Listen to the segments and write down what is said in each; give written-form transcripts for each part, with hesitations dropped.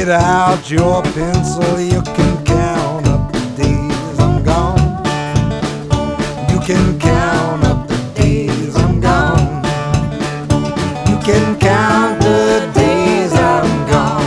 Get out your pencil, you can count up the days I'm gone. You can count up the days I'm gone. You can count the days I'm gone.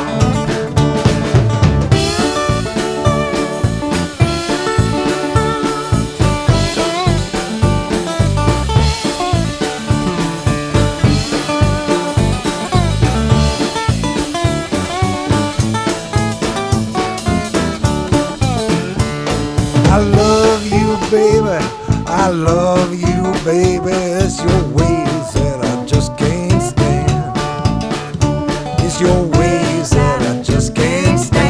I love you, baby. I love you, baby. It's your ways that I just can't stand. It's your ways that I just can't stand.